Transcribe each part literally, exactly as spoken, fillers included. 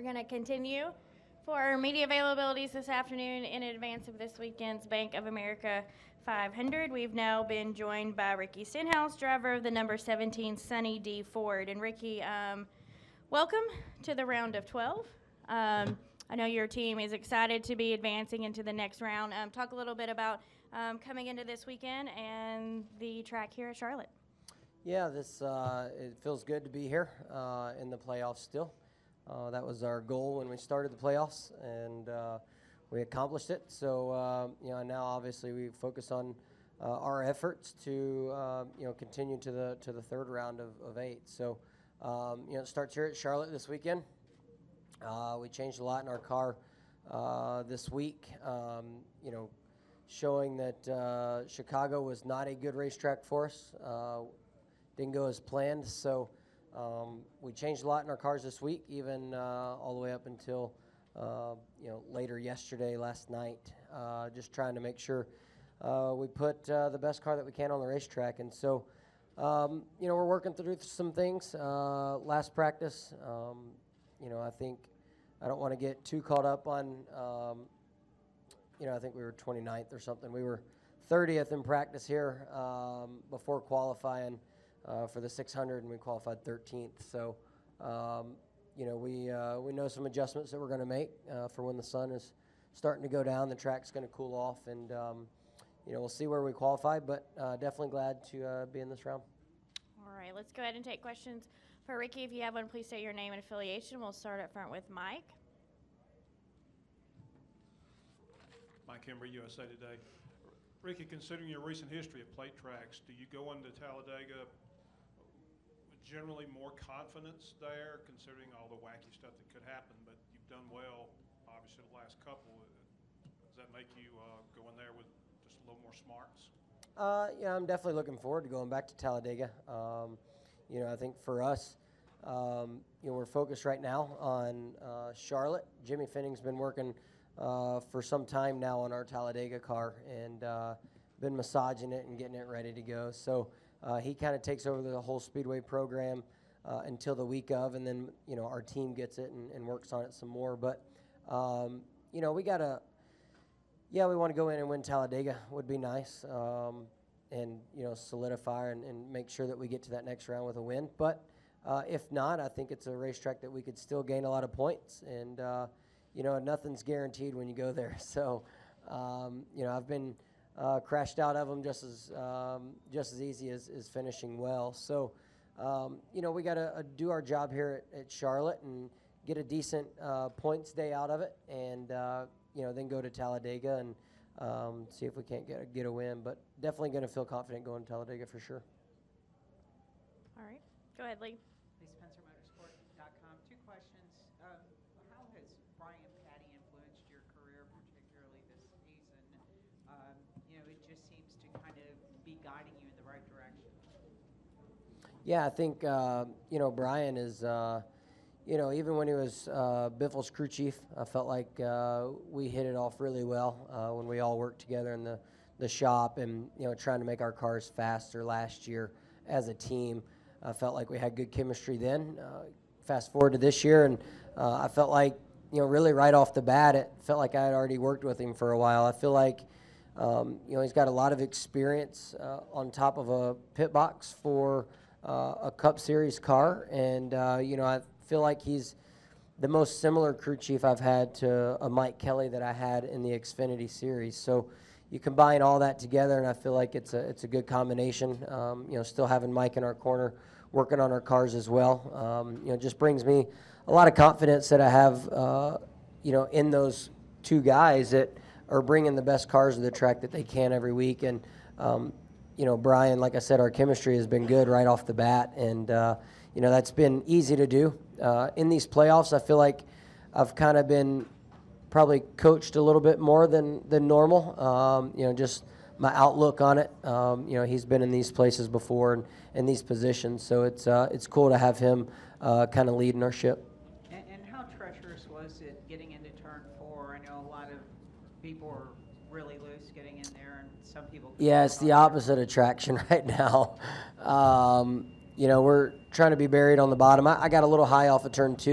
We're going to continue for our media availabilities this afternoon in advance of this weekend's Bank of America five hundred. We've now been joined by Ricky Stenhouse, driver of the number seventeen Sunny D Ford. And Ricky, um, welcome to the round of twelve. Um, I know your team is excited to be advancing into the next round. Um, talk a little bit about um, coming into this weekend and the track here at Charlotte. Yeah, this uh, it feels good to be here uh, in the playoffs still. Uh, that was our goal when we started the playoffs, and uh, we accomplished it. So, uh, you know, now obviously we focus on uh, our efforts to, uh, you know, continue to the to the third round of, of eight. So, um, you know, it starts here at Charlotte this weekend. Uh, we changed a lot in our car uh, this week, um, you know, showing that uh, Chicago was not a good racetrack for us. Uh, didn't go as planned, so um, we changed a lot in our cars this week, even uh, all the way up until uh, you know later yesterday, last night. Uh, just trying to make sure uh, we put uh, the best car that we can on the racetrack, and so um, you know we're working through some things. Uh, last practice, um, you know, I think I don't want to get too caught up on. Um, you know, I think we were twenty-ninth or something. We were thirtieth in practice here um, before qualifying. Uh, for the six hundred, and we qualified thirteenth. So, um, you know, we uh, we know some adjustments that we're going to make uh, for when the sun is starting to go down. The track's going to cool off, and um, you know, we'll see where we qualify. But uh, definitely glad to uh, be in this round. All right, let's go ahead and take questions for Ricky. If you have one, please state your name and affiliation. We'll start up front with Mike. Mike Hember, U S A Today. Ricky, considering your recent history at plate tracks, do you go into Talladega generally more confidence there, considering all the wacky stuff that could happen, but you've done well, obviously, the last couple. Does that make you uh, go in there with just a little more smarts? Uh, yeah, I'm definitely looking forward to going back to Talladega. Um, you know, I think for us, um, you know, we're focused right now on uh, Charlotte. Jimmy Finning's been working uh, for some time now on our Talladega car and uh, been massaging it and getting it ready to go. So Uh, he kind of takes over the whole Speedway program uh, until the week of, and then, you know, our team gets it and, and works on it some more. But, um, you know, we got to, yeah, we want to go in and win Talladega. Would be nice. Um, and, you know, solidify and, and make sure that we get to that next round with a win. But uh, if not, I think it's a racetrack that we could still gain a lot of points. And, uh, you know, nothing's guaranteed when you go there. So, um, you know, I've been – Uh, crashed out of them just as um, just as easy as, as finishing well. So, um, you know, we got to uh, do our job here at, at Charlotte and get a decent uh, points day out of it, and uh, you know, then go to Talladega and um, see if we can't get a, get a win. But definitely going to feel confident going to Talladega for sure. All right, go ahead, Lee. Lee Spencer Motorsport dot com. Two questions. Um, how has Brian Patty influenced your career, particularly this season? Um, you know, it just seems to kind of be guiding you in the right direction. Yeah, I think, uh, you know, Brian is, uh, you know, even when he was uh, Biffle's crew chief, I felt like uh, we hit it off really well uh, when we all worked together in the, the shop and, you know, trying to make our cars faster last year as a team. I felt like we had good chemistry then. Uh, fast forward to this year, and uh, I felt like, you know, really right off the bat, it felt like I had already worked with him for a while. I feel like, um, you know, he's got a lot of experience uh, on top of a pit box for uh, a Cup Series car, and, uh, you know, I feel like he's the most similar crew chief I've had to a Mike Kelly that I had in the Xfinity Series. So you combine all that together, and I feel like it's a it's a good combination. Um, you know, still having Mike in our corner, working on our cars as well. Um, you know, just brings me a lot of confidence that I have, uh, you know, in those two guys that are bringing the best cars to the track that they can every week. And, um, you know, Brian, like I said, our chemistry has been good right off the bat. And, uh, you know, that's been easy to do. Uh, in these playoffs, I feel like I've kind of been probably coached a little bit more than, than normal. Um, you know, just my outlook on it. Um, you know, he's been in these places before and in these positions. So it's, uh, it's cool to have him uh, kind of leading our ship. And, and how treacherous was it getting into turn four? I know a lot of people are really loose getting in there, and some people. Yeah, it's the opposite of traction right now. Um, you know, we're trying to be buried on the bottom. I, I got a little high off of turn two,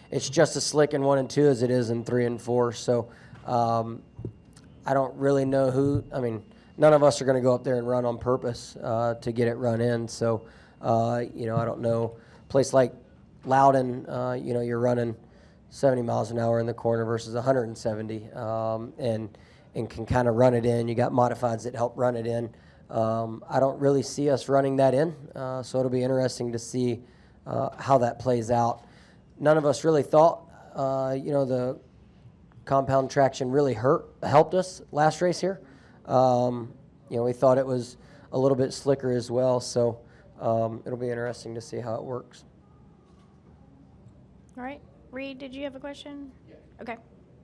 it's just as slick in one and two as it is in three and four. So um, I don't really know who. I mean, none of us are going to go up there and run on purpose uh, to get it run in. So uh, you know, I don't know. A place like Loudon, uh, you know, you're running seventy miles an hour in the corner versus one hundred seventy, um, and and can kind of run it in. You got modifieds that help run it in. Um, I don't really see us running that in, uh, so it'll be interesting to see uh, how that plays out. None of us really thought, uh, you know, the compound traction really hurt helped us last race here. Um, you know, we thought it was a little bit slicker as well, so um, it'll be interesting to see how it works. All right. Reed, did you have a question? Yeah. Okay.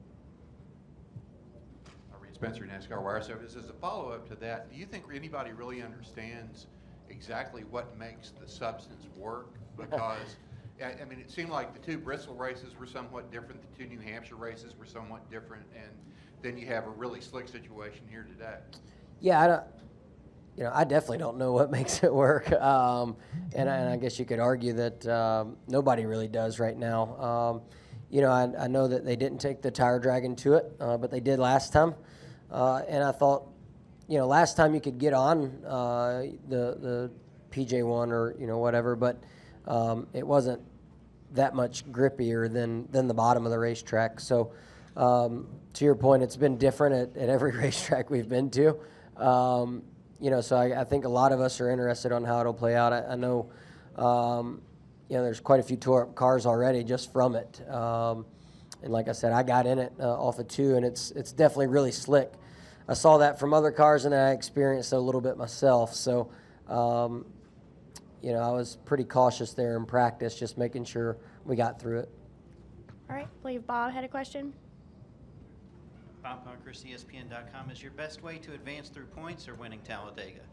Reed Spencer, NASCAR Wire Service. As a follow-up to that, do you think anybody really understands exactly what makes the substance work? Because, I I mean, it seemed like the two Bristol races were somewhat different, the two New Hampshire races were somewhat different, and then you have a really slick situation here today. Yeah, I don't, you know, I definitely don't know what makes it work, um, and, I, and I guess you could argue that um, nobody really does right now. Um, you know, I, I know that they didn't take the tire drag into it, uh, but they did last time, uh, and I thought, you know, last time you could get on uh, the the P J one or you know whatever, but um, it wasn't that much grippier than than the bottom of the racetrack. So, um, to your point, it's been different at, at every racetrack we've been to. Um, You know, so I, I think a lot of us are interested on how it'll play out. I, I know, um, you know, there's quite a few tore up cars already just from it. Um, and like I said, I got in it uh, off of two, and it's it's definitely really slick. I saw that from other cars, and I experienced it a little bit myself. So, um, you know, I was pretty cautious there in practice, just making sure we got through it. All right. I believe Bob had a question. Bob Parkhurst, E S P N dot com. Is your best way to advance through points or winning Talladega?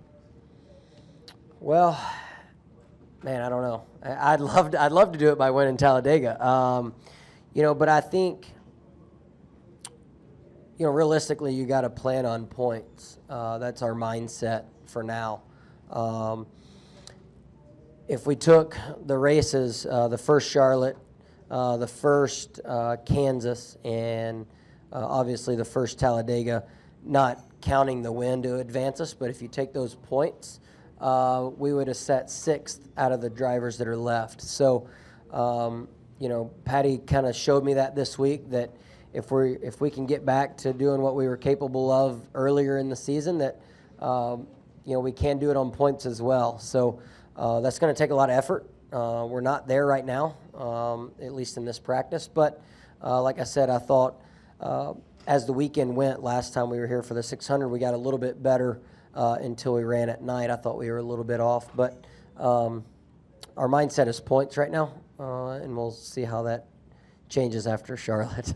Well, man, I don't know. I, I'd love to, I'd love to do it by winning Talladega. Um, you know, but I think, you know, realistically, you got to plan on points. Uh, that's our mindset for now. Um, if we took the races, uh, the first Charlotte, uh, the first uh, Kansas, and Uh, obviously, the first Talladega, not counting the win to advance us, but if you take those points, uh, we would have set sixth out of the drivers that are left. So, um, you know, Patty kind of showed me that this week, that if we if we can get back to doing what we were capable of earlier in the season, that um, you know we can do it on points as well. So uh, that's going to take a lot of effort. Uh, we're not there right now, um, at least in this practice. But uh, like I said, I thought. Uh, as the weekend went, last time we were here for the six hundred, we got a little bit better uh, until we ran at night. I thought we were a little bit off, but um, our mindset is points right now, uh, and we'll see how that changes after Charlotte.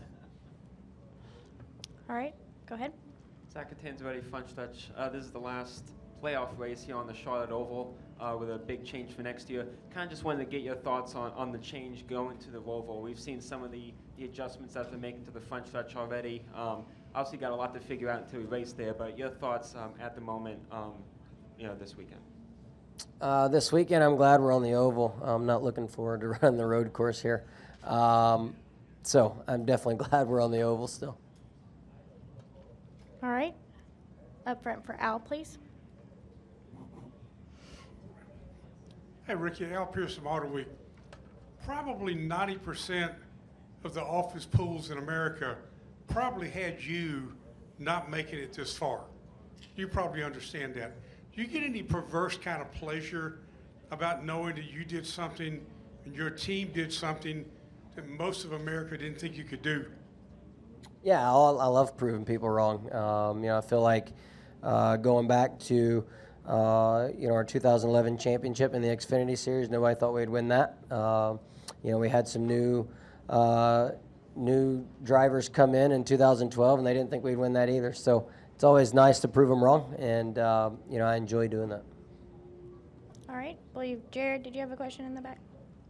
All right. Go ahead. Zach Catanzarelli, Fun Stretch. Uh, this is the last playoff race here on the Charlotte Oval uh, with a big change for next year. Kind of just wanted to get your thoughts on, on the change going to the Roval. We've seen some of the, the adjustments that they're making to the front stretch already. Um, obviously got a lot to figure out until we race there, but your thoughts um, at the moment, um, you know, this weekend. Uh, this weekend, I'm glad we're on the Oval. I'm not looking forward to running the road course here. Um, so I'm definitely glad we're on the Oval still. All right. Up front for Al, please. Hey, Ricky, Al Pierce from Auto Week. Probably ninety percent of the office pools in America probably had you not making it this far. You probably understand that. Do you get any perverse kind of pleasure about knowing that you did something and your team did something that most of America didn't think you could do? Yeah, I'll, I love proving people wrong. Um, you know, I feel like uh, going back to uh, you know our two thousand eleven championship in the Xfinity Series, nobody thought we'd win that. Uh, you know, we had some new uh, new drivers come in in two thousand twelve, and they didn't think we'd win that either. So it's always nice to prove them wrong, and uh, you know I enjoy doing that. All right. I believe Jared, did you have a question in the back?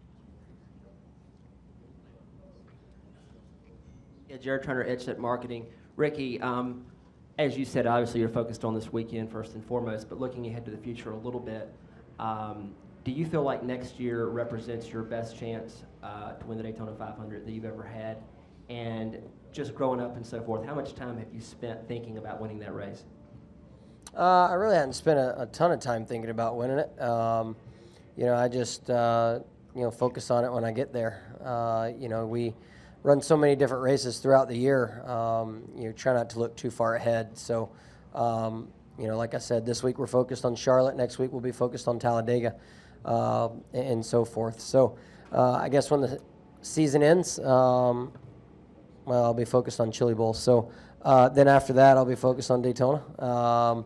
Yeah, Jared Turner, EdgeSet Marketing. Ricky, um, as you said, obviously you're focused on this weekend first and foremost, but looking ahead to the future a little bit, um, Do you feel like next year represents your best chance uh, to win the Daytona five hundred that you've ever had? And just growing up and so forth, how much time have you spent thinking about winning that race? Uh, I really hadn't spent a, a ton of time thinking about winning it. Um, you know, I just uh, you know focus on it when I get there. Uh, you know, we run so many different races throughout the year. Um, you know, try not to look too far ahead. So, um, you know, like I said, this week we're focused on Charlotte. Next week we'll be focused on Talladega, uh, and, and so forth. So, uh, I guess when the season ends, um, well, I'll be focused on Chili Bowl. So, uh, then after that, I'll be focused on Daytona. Um,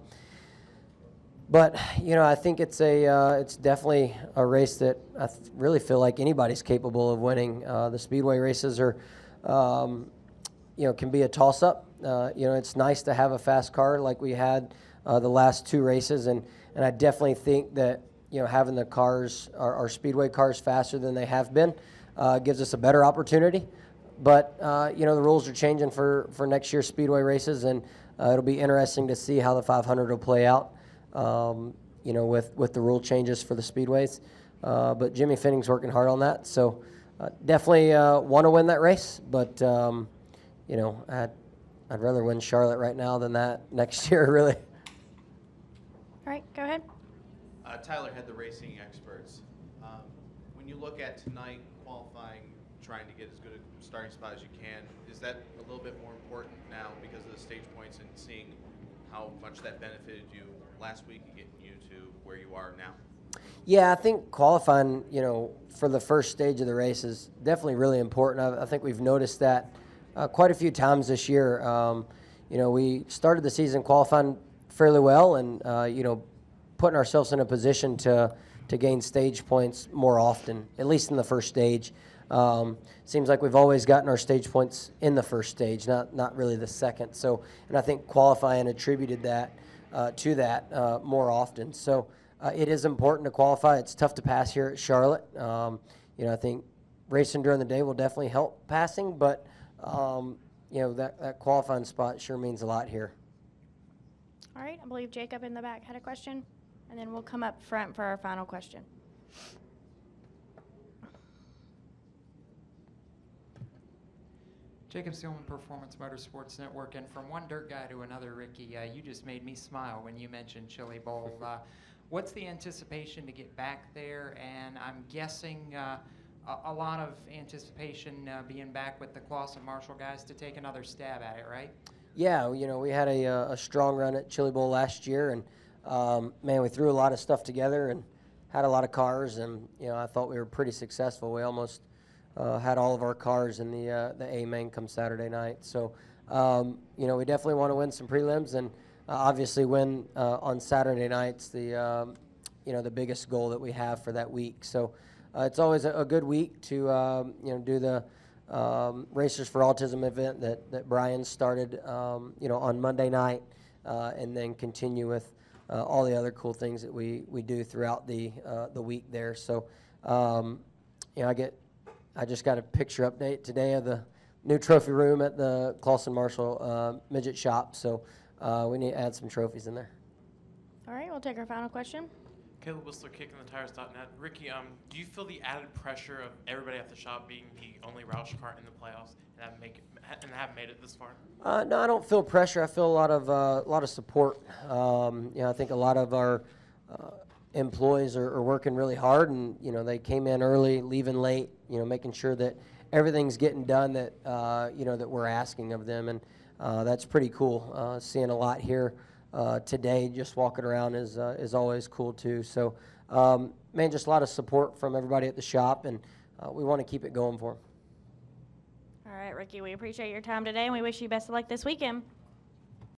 But you know, I think it's a uh, it's definitely a race that I th- really feel like anybody's capable of winning. Uh, the speedway races are, um, you know, can be a toss-up. Uh, you know, it's nice to have a fast car like we had uh, the last two races, and, and I definitely think that you know having the cars, our, our speedway cars, faster than they have been, uh, gives us a better opportunity. But uh, you know, the rules are changing for for next year's speedway races, and uh, it'll be interesting to see how the five hundred will play out. Um, you know, with, with the rule changes for the speedways. Uh, but Jimmy Finning's working hard on that. So uh, definitely uh, want to win that race. But, um, you know, I'd, I'd rather win Charlotte right now than that next year, really. All right, go ahead. Uh, Tyler had the racing experts. Um, when you look at tonight, qualifying, trying to get as good a starting spot as you can, is that a little bit more important now because of the stage points and seeing how much that benefited you last week and getting you to where you are now? Yeah, I think qualifying, you know, for the first stage of the race is definitely really important. I, I think we've noticed that uh, quite a few times this year. Um, you know, we started the season qualifying fairly well and, uh, you know, putting ourselves in a position to, to gain stage points more often, at least in the first stage. Um, seems like we've always gotten our stage points in the first stage, not not really the second. So, and I think qualifying attributed that uh, to that uh, more often. So, uh, it is important to qualify. It's tough to pass here at Charlotte. Um, you know, I think racing during the day will definitely help passing, but um, you know that that qualifying spot sure means a lot here. All right, I believe Jacob in the back had a question, and then we'll come up front for our final question. Jacob Seelman, Performance Motorsports Network, and from one dirt guy to another, Ricky, uh, you just made me smile when you mentioned Chili Bowl. Uh, what's the anticipation to get back there? And I'm guessing uh, a, a lot of anticipation uh, being back with the Clauson Marshall guys to take another stab at it, right? Yeah, you know, we had a, a strong run at Chili Bowl last year, and um, man, we threw a lot of stuff together and had a lot of cars, and you know, I thought we were pretty successful. We almost Uh, had all of our cars in the uh, the A main come Saturday night. So, um, you know, we definitely want to win some prelims and uh, obviously win uh, on Saturday nights. The um, you know the biggest goal that we have for that week. So, uh, it's always a, a good week to um, you know do the um, Racers for Autism event that that Brian started um, you know on Monday night, uh, and then continue with uh, all the other cool things that we we do throughout the uh, the week there. So, um, you know, I get. I just got a picture update today of the new trophy room at the Clauson Marshall uh, midget shop, so uh, we need to add some trophies in there. All right, we'll take our final question. Caleb Whistler, kicking the tires dot net. Ricky, um, do you feel the added pressure of everybody at the shop being the only Roush car in the playoffs and have make it, and have made it this far? Uh, no, I don't feel pressure. I feel a lot of uh, a lot of support. Um, you know, I think a lot of our uh, employees are, are working really hard, and you know they came in early, leaving late. You know, making sure that everything's getting done that uh, you know that we're asking of them, and uh, that's pretty cool. Uh, seeing a lot here uh, today, just walking around is uh, is always cool too. So, um, man, just a lot of support from everybody at the shop, and uh, we want to keep it going for them. All right, Ricky, we appreciate your time today, and we wish you best of luck this weekend.